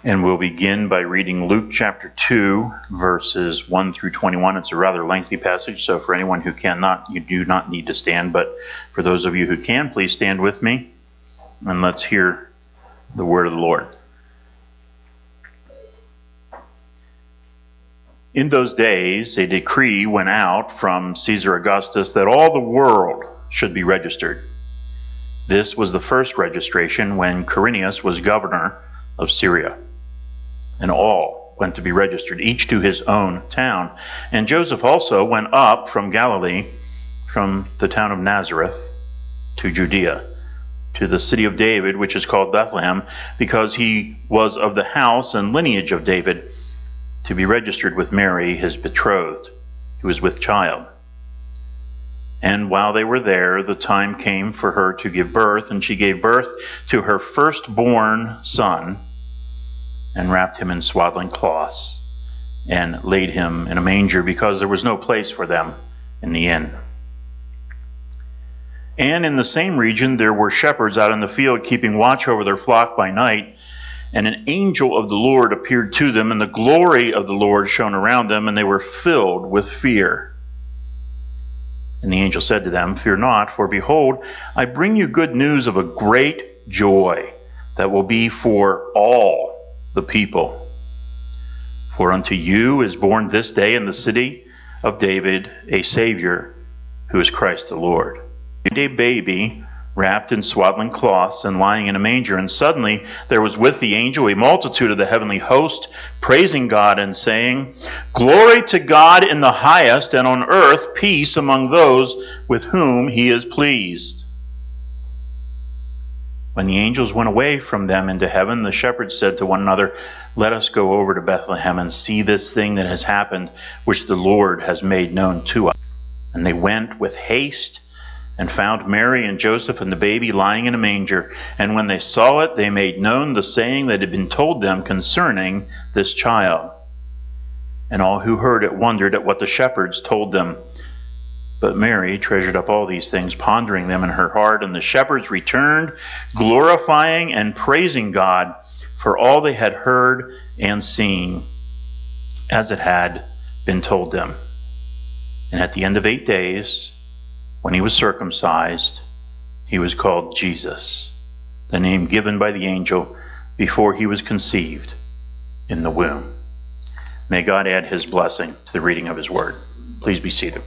And we'll begin by reading Luke chapter 2, verses 1 through 21. It's a rather lengthy passage, so for anyone who cannot, you do not need to stand. But for those of you who can, please stand with me, and let's hear the word of the Lord. In those days, a decree went out from Caesar Augustus that all the world should be registered. This was the first registration when Quirinius was governor of Syria. And all went to be registered, each to his own town. And Joseph also went up from Galilee, from the town of Nazareth, to Judea, to the city of David, which is called Bethlehem, because he was of the house and lineage of David, to be registered with Mary, his betrothed, who was with child. And while they were there, the time came for her to give birth, and she gave birth to her firstborn son, and wrapped him in swaddling cloths, and laid him in a manger, because there was no place for them in the inn. And in the same region there were shepherds out in the field, keeping watch over their flock by night. And an angel of the Lord appeared to them, and the glory of the Lord shone around them, and they were filled with fear. And the angel said to them, "Fear not, for behold, I bring you good news of a great joy that will be for all the people. For unto you is born this day in the city of David a Savior, who is Christ the Lord. And a baby wrapped in swaddling cloths and lying in a manger. And suddenly there was with the angel a multitude of the heavenly host, praising God and saying, Glory to God in the highest, and on earth peace among those with whom he is pleased." When the angels went away from them into heaven, the shepherds said to one another, "Let us go over to Bethlehem and see this thing that has happened, which the Lord has made known to us." And they went with haste and found Mary and Joseph and the baby lying in a manger. And when they saw it, they made known the saying that had been told them concerning this child. And all who heard it wondered at what the shepherds told them. But Mary treasured up all these things, pondering them in her heart. And the shepherds returned, glorifying and praising God for all they had heard and seen, as it had been told them. And at the end of 8 days, when he was circumcised, he was called Jesus, the name given by the angel before he was conceived in the womb. May God add his blessing to the reading of his word. Please be seated.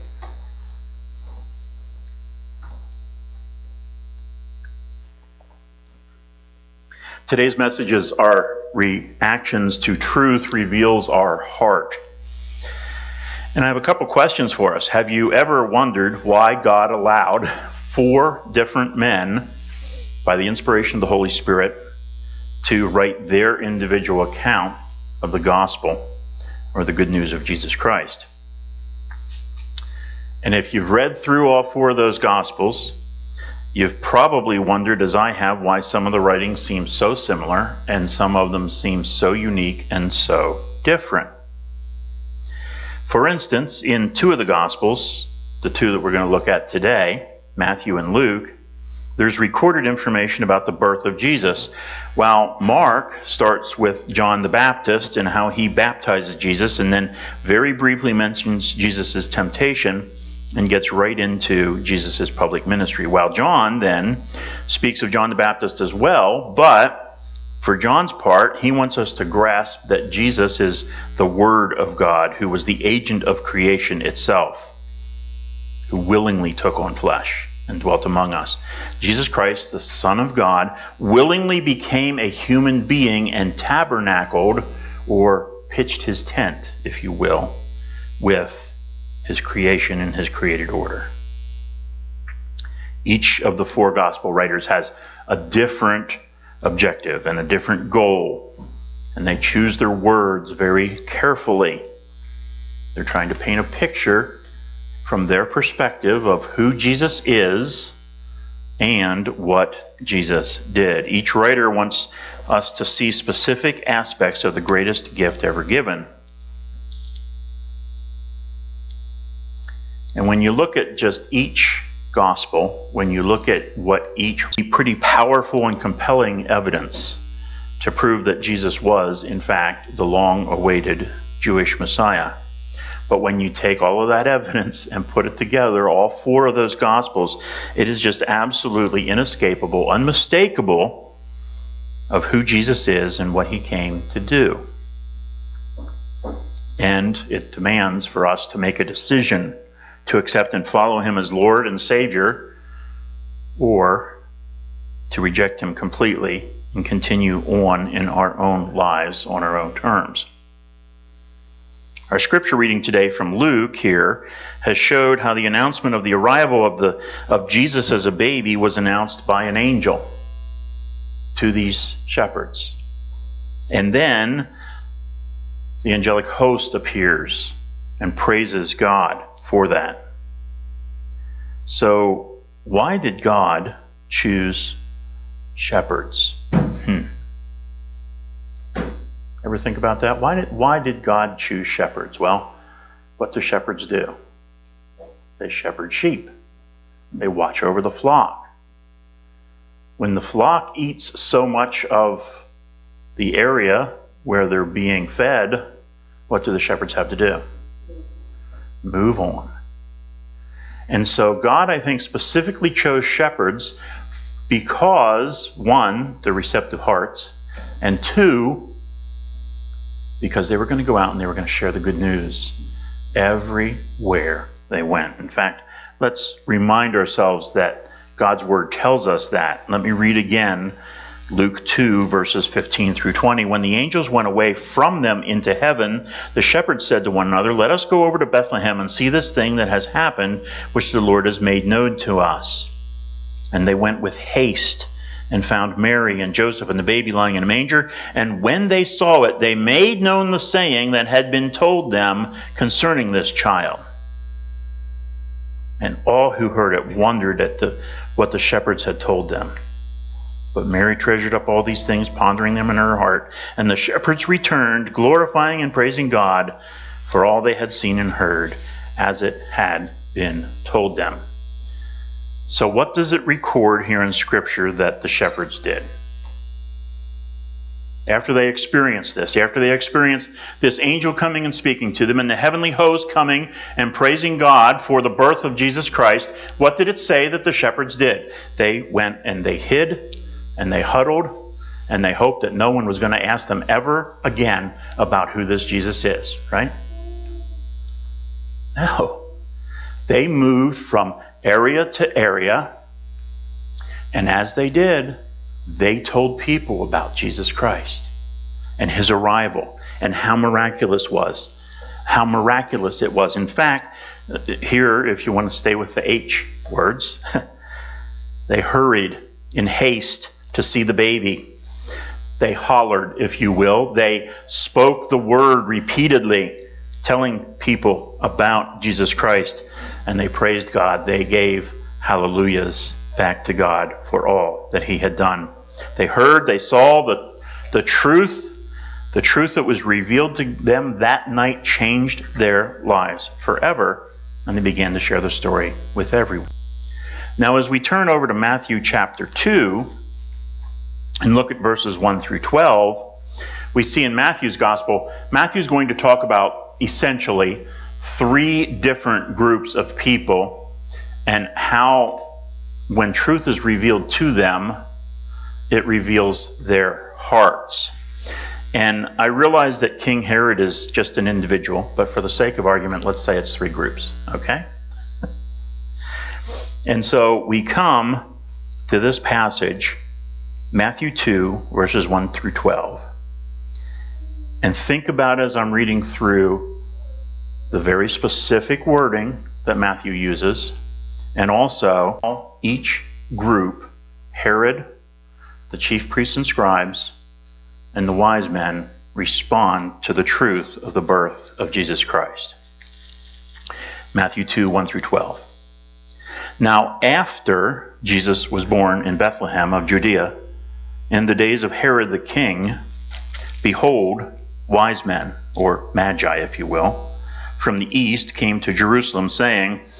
Today's message is our reactions to truth reveals our heart. And I have a couple questions for us. Have you ever wondered why God allowed 4 different men, by the inspiration of the Holy Spirit, to write their individual account of the gospel or the good news of Jesus Christ? And if you've read through all 4 of those gospels, you've probably wondered, as I have, why some of the writings seem so similar and some of them seem so unique and so different. For instance, in 2 of the Gospels, the 2 that we're going to look at today, Matthew and Luke, there's recorded information about the birth of Jesus, while Mark starts with John the Baptist and how he baptizes Jesus, and then very briefly mentions Jesus' temptation and gets right into Jesus' public ministry, while John then speaks of John the Baptist as well, but for John's part, he wants us to grasp that Jesus is the Word of God, who was the agent of creation itself, who willingly took on flesh and dwelt among us. Jesus Christ, the Son of God, willingly became a human being and tabernacled, or pitched his tent, if you will, with his creation and his created order. Each of the 4 gospel writers has a different objective and a different goal, and they choose their words very carefully. They're trying to paint a picture from their perspective of who Jesus is and what Jesus did. Each writer wants us to see specific aspects of the greatest gift ever given. And when you look at just each gospel, when you look at what each pretty powerful and compelling evidence to prove that Jesus was, in fact, the long-awaited Jewish Messiah. But when you take all of that evidence and put it together, all four of those Gospels, it is just absolutely inescapable, unmistakable of who Jesus is and what he came to do. And it demands for us to make a decision to accept and follow him as Lord and Savior, or to reject him completely and continue on in our own lives on our own terms. Our scripture reading today from Luke here has showed how the announcement of the arrival of Jesus as a baby was announced by an angel to these shepherds. And then the angelic host appears and praises God for that. So, why did God choose shepherds? Ever think about that? Why did God choose shepherds? Well, what do shepherds do? They shepherd sheep. They watch over the flock. When the flock eats so much of the area where they're being fed, what do the shepherds have to do? Move on. And so God, I think, specifically chose shepherds because, one, they're receptive hearts, and two, because they were going to go out and they were going to share the good news everywhere they went. In fact, let's remind ourselves that God's word tells us that. Let me read again Luke 2, verses 15 through 20. When the angels went away from them into heaven, the shepherds said to one another, "Let us go over to Bethlehem and see this thing that has happened, which the Lord has made known to us." And they went with haste and found Mary and Joseph and the baby lying in a manger. And when they saw it, they made known the saying that had been told them concerning this child. And all who heard it wondered at what the shepherds had told them. But Mary treasured up all these things, pondering them in her heart. And the shepherds returned, glorifying and praising God for all they had seen and heard, as it had been told them. So what does it record here in Scripture that the shepherds did? After they experienced this, after they experienced this angel coming and speaking to them, and the heavenly host coming and praising God for the birth of Jesus Christ, what did it say that the shepherds did? They went and they hid, and they huddled, and they hoped that no one was going to ask them ever again about who this Jesus is, right? No. They moved from area to area, and as they did, they told people about Jesus Christ and his arrival and how miraculous it was. In fact, here, if you want to stay with the H words, they hurried in haste to see the baby. They hollered, if you will. They spoke the word repeatedly, telling people about Jesus Christ, and they praised God. They gave hallelujahs back to God for all that he had done. They heard, they saw the truth that was revealed to them that night changed their lives forever, and they began to share the story with everyone. Now, as we turn over to Matthew chapter 2 and look at verses 1 through 12, we see in Matthew's gospel, Matthew's going to talk about essentially three different groups of people and how, when truth is revealed to them, it reveals their hearts. And I realize that King Herod is just an individual, but for the sake of argument, let's say it's three groups, okay? And so we come to this passage, Matthew 2, verses 1 through 12. And think about, as I'm reading through, the very specific wording that Matthew uses, and also each group, Herod, the chief priests and scribes, and the wise men, respond to the truth of the birth of Jesus Christ. Matthew 2, 1 through 12. Now, after Jesus was born in Bethlehem of Judea, in the days of Herod the king, behold, wise men, or magi, if you will, from the east came to Jerusalem, saying,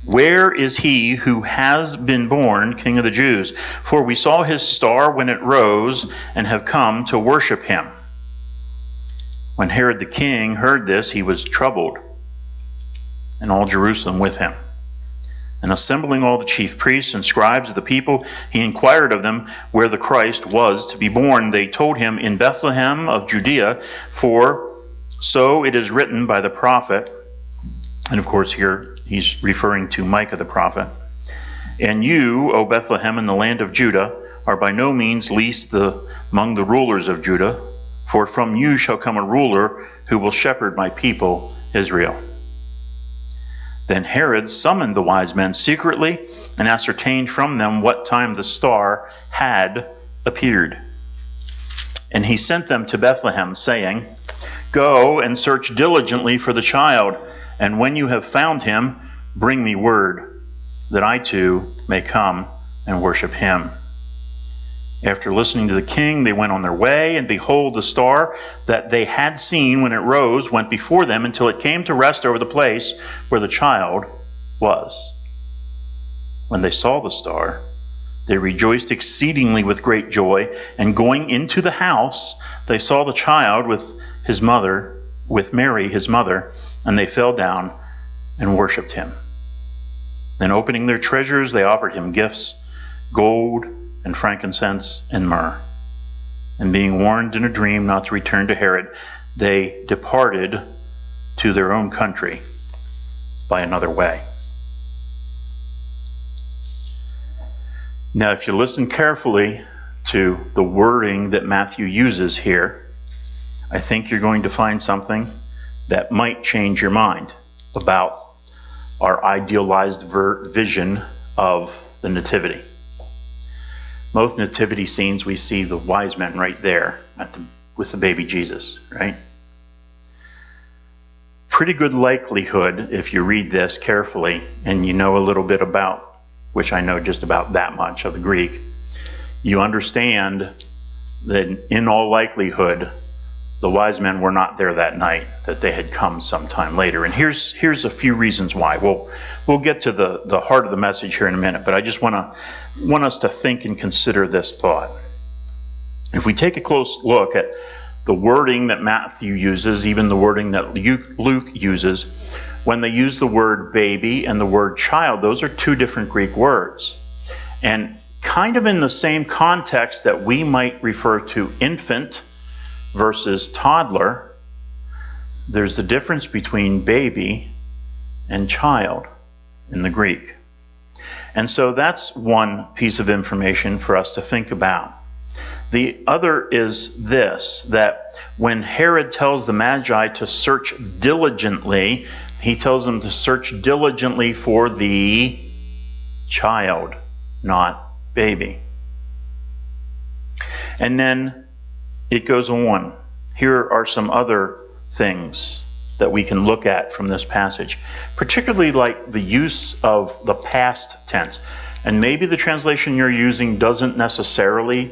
Where is he who has been born King of the Jews? For we saw his star when it rose and have come to worship him." When Herod the king heard this, he was troubled, and all Jerusalem with him. And assembling all the chief priests and scribes of the people, he inquired of them where the Christ was to be born. They told him, "In Bethlehem of Judea, for so it is written by the prophet." And of course here he's referring to Micah the prophet. "And you, O Bethlehem, in the land of Judah, are by no means least among the rulers of Judah, for from you shall come a ruler who will shepherd my people Israel." Then Herod summoned the wise men secretly and ascertained from them what time the star had appeared. And he sent them to Bethlehem, saying, "Go and search diligently for the child, and when you have found him, bring me word, that I too may come and worship him." After listening to the king, they went on their way, and behold, the star that they had seen when it rose went before them until it came to rest over the place where the child was. When they saw the star, they rejoiced exceedingly with great joy, and going into the house, they saw the child with his mother, with Mary his mother, and they fell down and worshipped him. Then opening their treasures, they offered him gifts, gold and frankincense and myrrh. And being warned in a dream not to return to Herod, they departed to their own country by another way. Now, if you listen carefully to the wording that Matthew uses here, I think you're going to find something that might change your mind about our idealized vision of the Nativity. Most nativity scenes, we see the wise men right there with the baby Jesus, right? Pretty good likelihood, if you read this carefully and you know a little bit about, which I know just about that much of the Greek, you understand that in all likelihood, the wise men were not there that night, that they had come sometime later. And here's a few reasons why. We'll get to the heart of the message here in a minute, but I just want us to think and consider this thought. If we take a close look at the wording that Matthew uses, even the wording that Luke uses, when they use the word baby and the word child, those are two different Greek words. And kind of in the same context that we might refer to infant versus toddler, there's the difference between baby and child in the Greek. And so that's one piece of information for us to think about. The other is this, that when Herod tells the Magi to search diligently, he tells them to search diligently for the child, not baby. And then it goes on. Here are some other things that we can look at from this passage, particularly like the use of the past tense. And maybe the translation you're using doesn't necessarily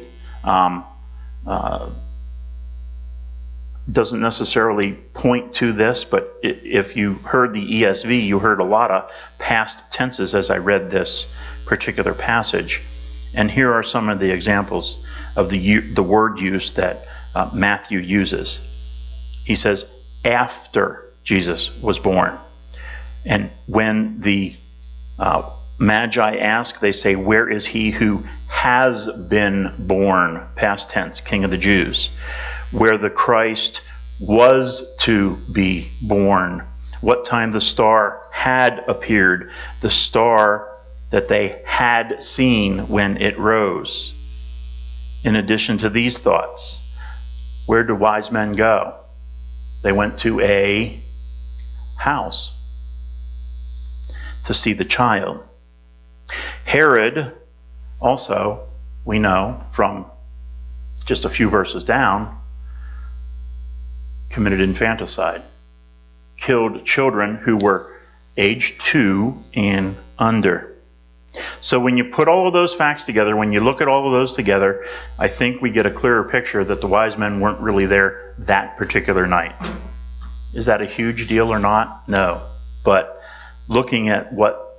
point to this, but if you heard the ESV, you heard a lot of past tenses as I read this particular passage. And here are some of the examples of the word use that Matthew uses. He says, after Jesus was born. And when the Magi ask, they say, "Where is he who has been born?" Past tense, King of the Jews. Where the Christ was to be born. What time the star had appeared. The star that they had seen when it rose. In addition to these thoughts, where do wise men go? They went to a house to see the child. Herod also, we know from just a few verses down, committed infanticide, killed children who were age 2 and under. So when you put all of those facts together, when you look at all of those together, I think we get a clearer picture that the wise men weren't really there that particular night. Is that a huge deal or not? No. But looking at what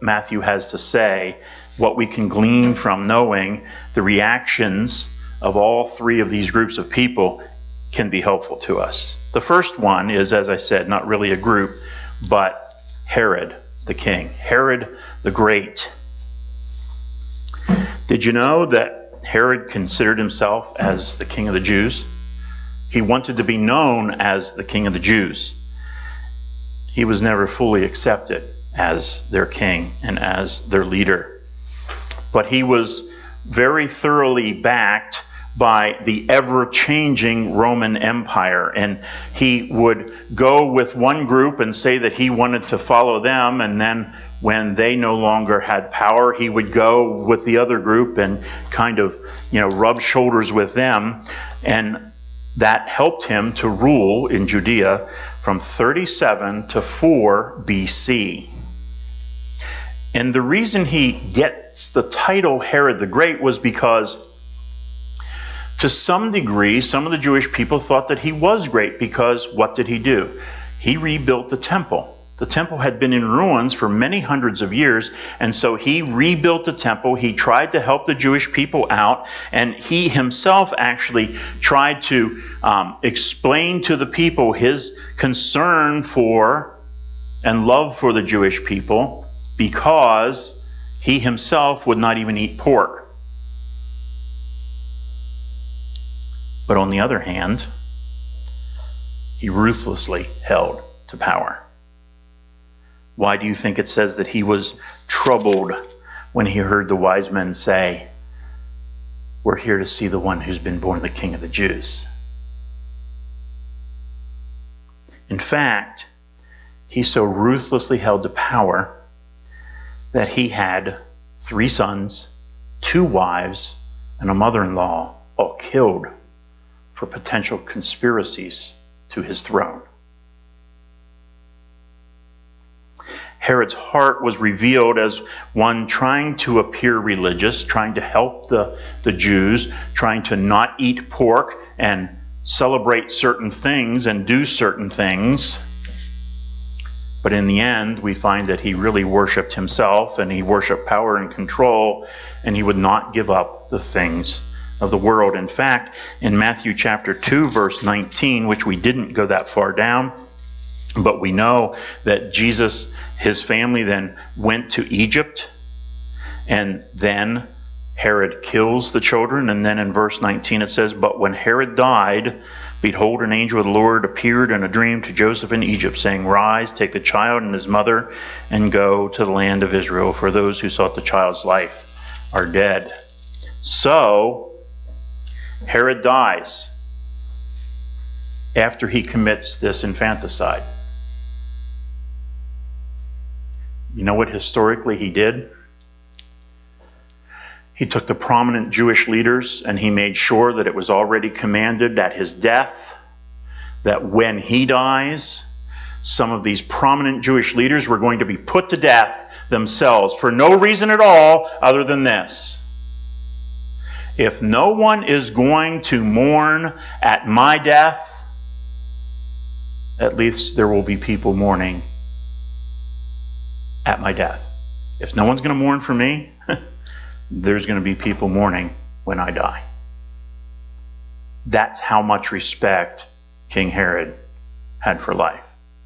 Matthew has to say, what we can glean from knowing the reactions of all three of these groups of people can be helpful to us. The first one is, as I said, not really a group, but Herod the king, Herod the Great. Did you know that Herod considered himself as the king of the Jews? He wanted to be known as the king of the Jews. He was never fully accepted as their king and as their leader. But he was very thoroughly backed by the ever-changing Roman Empire. And he would go with one group and say that he wanted to follow them, and then when they no longer had power, he would go with the other group and kind of, rub shoulders with them. And that helped him to rule in Judea from 37 to 4 BC. And the reason he gets the title Herod the Great was because, to some degree, some of the Jewish people thought that he was great because what did he do? He rebuilt the temple. The temple had been in ruins for many hundreds of years, and so he rebuilt the temple. He tried to help the Jewish people out, and he himself actually tried to explain to the people his concern for and love for the Jewish people, because he himself would not even eat pork. But on the other hand, he ruthlessly held to power. Why do you think it says that he was troubled when he heard the wise men say, "We're here to see the one who's been born the King of the Jews"? In fact, he so ruthlessly held to power that he had 3 sons, 2 wives, and a mother-in-law all killed for potential conspiracies to his throne. Herod's heart was revealed as one trying to appear religious, trying to help the Jews, trying to not eat pork and celebrate certain things and do certain things. But in the end, we find that he really worshipped himself, and he worshipped power and control, and he would not give up the things of the world. In fact, in Matthew chapter 2, verse 19, which we didn't go that far down, but we know that Jesus, his family, then went to Egypt, and then Herod kills the children. And then in verse 19 it says, "But when Herod died, behold, an angel of the Lord appeared in a dream to Joseph in Egypt, saying, Rise, take the child and his mother, and go to the land of Israel, for those who sought the child's life are dead." So, Herod dies after he commits this infanticide. You know what historically he did? He took the prominent Jewish leaders and he made sure that it was already commanded at his death that when he dies, some of these prominent Jewish leaders were going to be put to death themselves for no reason at all other than this. If no one is going to mourn at my death, at least there will be people mourning at my death. If no one's going to mourn for me, there's going to be people mourning when I die. That's how much respect King Herod had for life.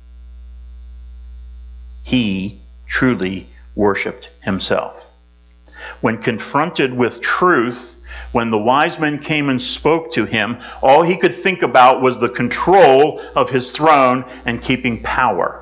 He truly worshipped himself. When confronted with truth, when the wise men came and spoke to him, all he could think about was the control of his throne and keeping power.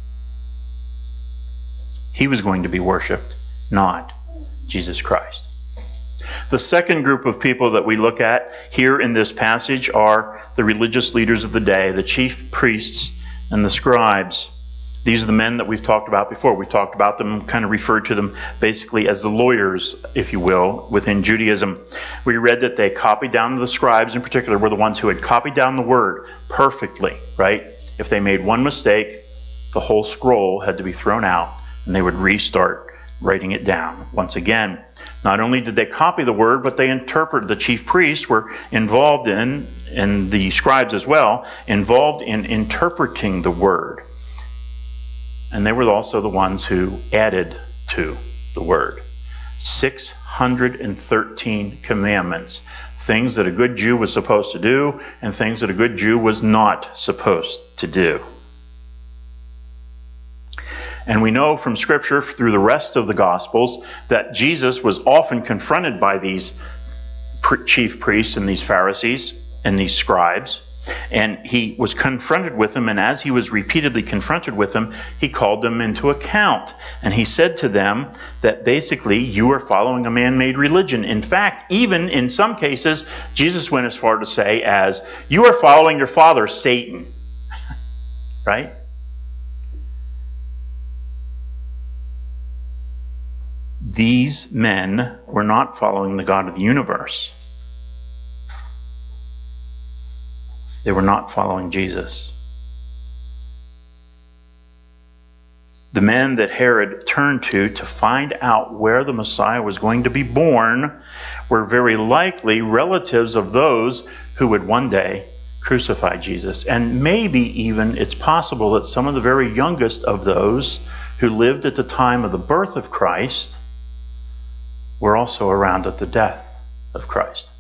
He was going to be worshipped, not Jesus Christ. The second group of people that we look at here in this passage are the religious leaders of the day, the chief priests and the scribes. These are the men that we've talked about before. We've talked about them, kind of referred to them basically as the lawyers, if you will, within Judaism. We read that they copied down, the scribes in particular were the ones who had copied down the word perfectly, right? If they made one mistake, the whole scroll had to be thrown out and they would restart writing it down once again. Not only did they copy the word, but they interpreted. The chief priests were involved in, and the scribes as well, involved in interpreting the word. And they were also the ones who added to the Word. 613 commandments. Things that a good Jew was supposed to do and things that a good Jew was not supposed to do. And we know from Scripture through the rest of the Gospels that Jesus was often confronted by these chief priests and these Pharisees and these scribes. And he was confronted with them, and as he was repeatedly confronted with them, he called them into account. And he said to them that basically, you are following a man-made religion. In fact, even in some cases, Jesus went as far to say as, you are following your father, Satan. Right? These men were not following the God of the universe. They were not following Jesus. The men that Herod turned to find out where the Messiah was going to be born were very likely relatives of those who would one day crucify Jesus. And maybe even it's possible that some of the very youngest of those who lived at the time of the birth of Christ were also around at the death of Christ.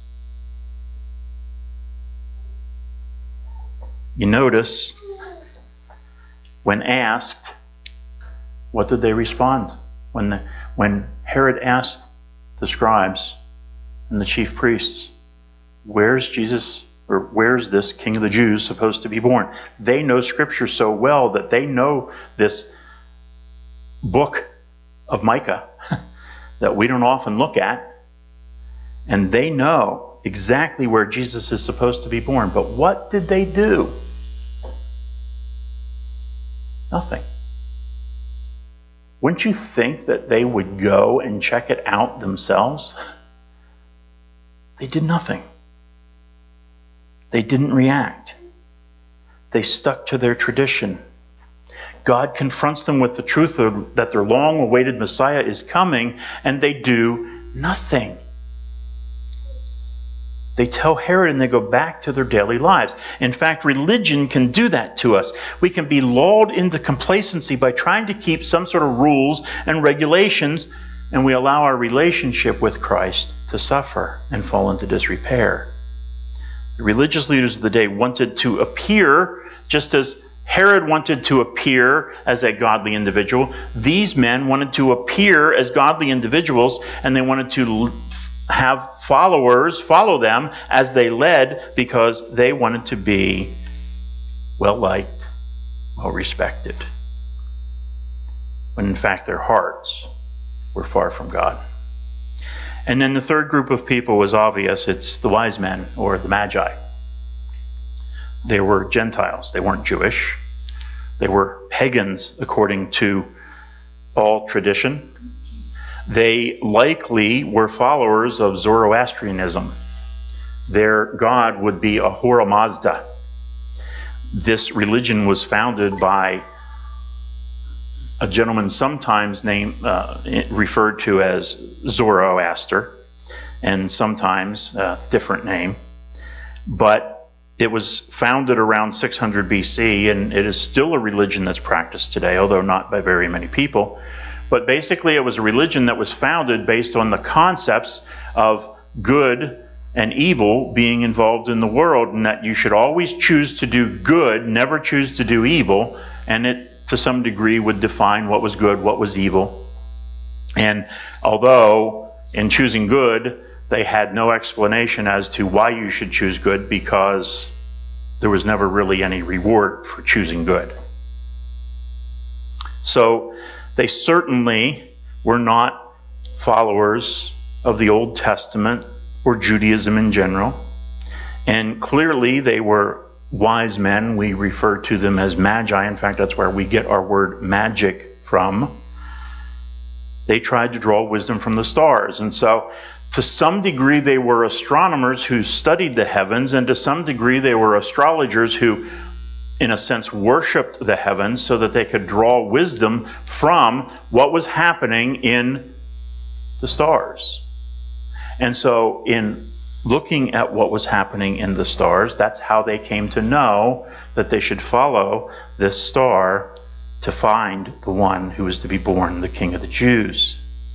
You notice, when asked, what did they respond? When Herod asked the scribes and the chief priests, where's Jesus, or where's this King of the Jews supposed to be born? They know Scripture so well that they know this book of Micah that we don't often look at, and they know exactly where Jesus is supposed to be born. But what did they do? Nothing. Wouldn't you think that they would go and check it out themselves? They did nothing. They didn't react. They stuck to their tradition. God confronts them with the truth that their long-awaited Messiah is coming, and they do nothing. They tell Herod and they go back to their daily lives. In fact, religion can do that to us. We can be lulled into complacency by trying to keep some sort of rules and regulations, and we allow our relationship with Christ to suffer and fall into disrepair. The religious leaders of the day wanted to appear just as Herod wanted to appear as a godly individual. These men wanted to appear as godly individuals, and they wanted to have followers follow them as they led because they wanted to be well-liked, well-respected, when in fact their hearts were far from God. And then the third group of people was obvious. It's the wise men, or the Magi. They were Gentiles. They weren't Jewish. They were pagans according to all tradition. They likely were followers of Zoroastrianism. Their god would be Ahura Mazda. This religion was founded by a gentleman sometimes referred to as Zoroaster, and sometimes a different name. But it was founded around 600 BC, and it is still a religion that's practiced today, although not by very many people. But basically, it was a religion that was founded based on the concepts of good and evil being involved in the world, and that you should always choose to do good, never choose to do evil, and it, to some degree, would define what was good, what was evil. And although in choosing good, they had no explanation as to why you should choose good, because there was never really any reward for choosing good. So they certainly were not followers of the Old Testament or Judaism in general. And clearly they were wise men. We refer to them as magi. In fact, that's where we get our word magic from. They tried to draw wisdom from the stars. And so to some degree they were astronomers who studied the heavens, and to some degree they were astrologers who, in a sense, worshipped the heavens so that they could draw wisdom from what was happening in the stars. And so in looking at what was happening in the stars, that's how they came to know that they should follow this star to find the one who was to be born the King of the Jews.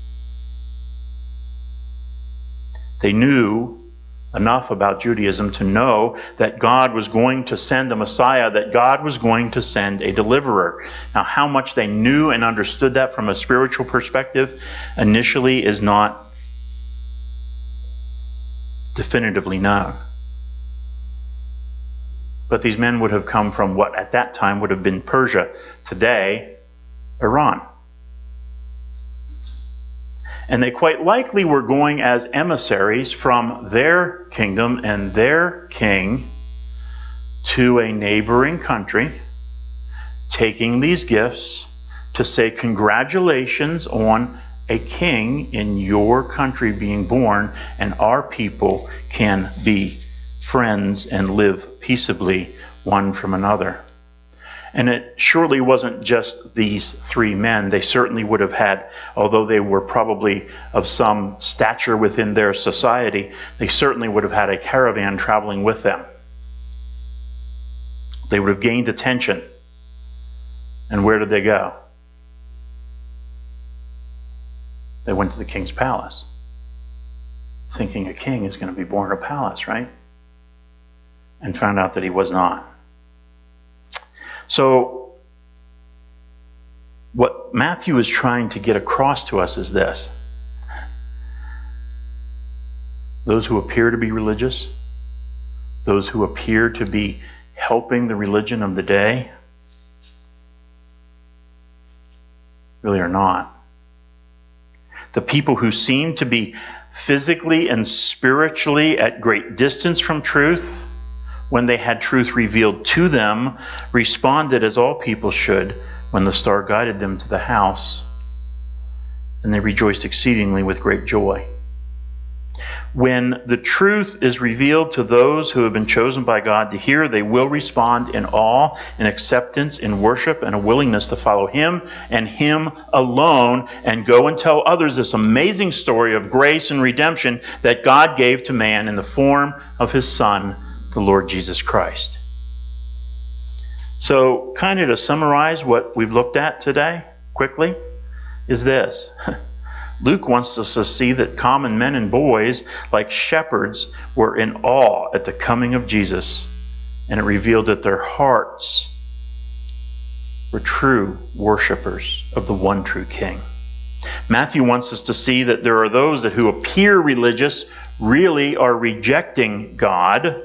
They knew enough about Judaism to know that God was going to send a Messiah, that God was going to send a deliverer. Now, how much they knew and understood that from a spiritual perspective initially is not definitively known. But these men would have come from what at that time would have been Persia, today Iran. And they quite likely were going as emissaries from their kingdom and their king to a neighboring country, taking these gifts to say congratulations on a king in your country being born, and our people can be friends and live peaceably one from another. And it surely wasn't just these three men. They certainly would have had, although they were probably of some stature within their society, they certainly would have had a caravan traveling with them. They would have gained attention. And where did they go? They went to the king's palace, thinking a king is going to be born in a palace, right? And found out that he was not. So, what Matthew is trying to get across to us is this. Those who appear to be religious, those who appear to be helping the religion of the day, really are not. The people who seem to be physically and spiritually at great distance from truth, when they had truth revealed to them, responded as all people should when the star guided them to the house, and they rejoiced exceedingly with great joy. When the truth is revealed to those who have been chosen by God to hear, they will respond in awe, in acceptance, in worship, and a willingness to follow Him and Him alone, and go and tell others this amazing story of grace and redemption that God gave to man in the form of His Son, the Lord Jesus Christ. So, kind of to summarize what we've looked at today, quickly, is this. Luke wants us to see that common men and boys, like shepherds, were in awe at the coming of Jesus, and it revealed that their hearts were true worshipers of the one true King. Matthew wants us to see that there are those that who appear religious really are rejecting God,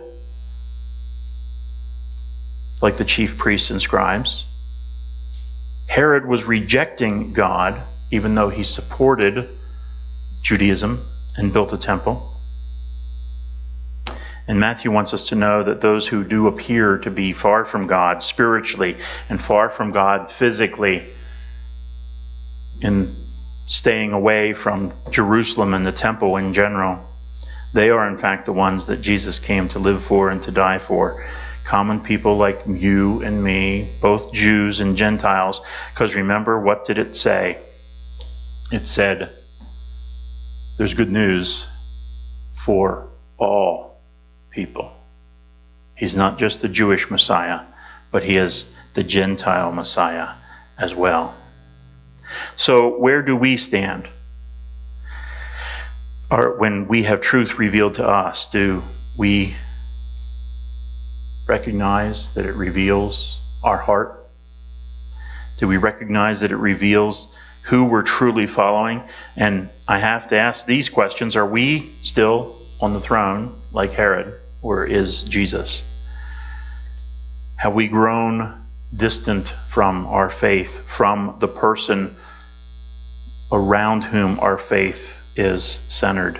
like the chief priests and scribes. Herod was rejecting God, even though he supported Judaism and built a temple. And Matthew wants us to know that those who do appear to be far from God spiritually and far from God physically, in staying away from Jerusalem and the temple in general, they are in fact the ones that Jesus came to live for and to die for. Common people like you and me, both Jews and Gentiles. Because remember, what did it say? It said, there's good news for all people. He's not just the Jewish Messiah, but he is the Gentile Messiah as well. So where do we stand? Or when we have truth revealed to us, do we recognize that it reveals our heart? Do we recognize that it reveals who we're truly following? And I have to ask these questions. Are we still on the throne like Herod, or is Jesus? Have we grown distant from our faith, from the person around whom our faith is centered?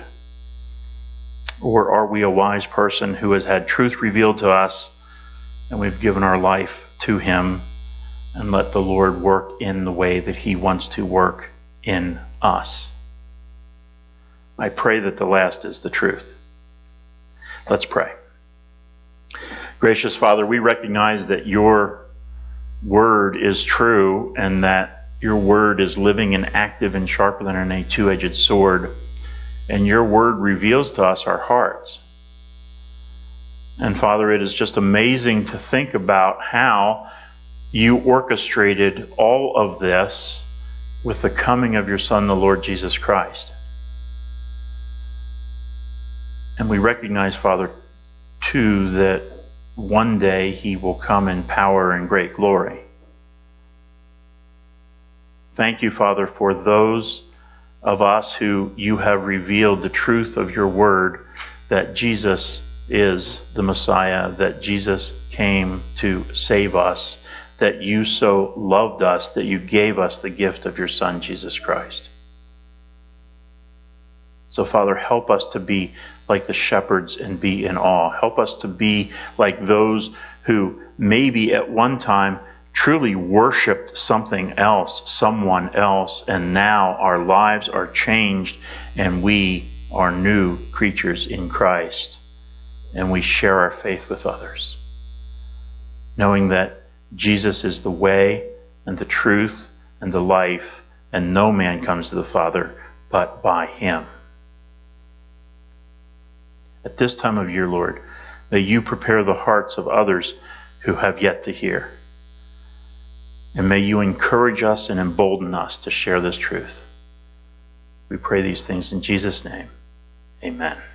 Or are we a wise person who has had truth revealed to us, and we've given our life to Him and let the Lord work in the way that He wants to work in us? I pray that the last is the truth. Let's pray. Gracious Father, we recognize that your word is true, and that your word is living and active and sharper than a two-edged sword. And your word reveals to us our hearts. And Father, it is just amazing to think about how you orchestrated all of this with the coming of your Son, the Lord Jesus Christ. And we recognize, Father, too, that one day he will come in power and great glory. Thank you, Father, for those of us who you have revealed the truth of your word, that Jesus is the Messiah, that Jesus came to save us, that you so loved us that you gave us the gift of your Son, Jesus Christ. So, Father, help us to be like the shepherds and be in awe. Help us to be like those who maybe at one time truly worshiped something else, someone else, and now our lives are changed and we are new creatures in Christ, and we share our faith with others, knowing that Jesus is the way and the truth and the life, and no man comes to the Father but by him. At this time of year, Lord, may you prepare the hearts of others who have yet to hear. And may you encourage us and embolden us to share this truth. We pray these things in Jesus' name. Amen.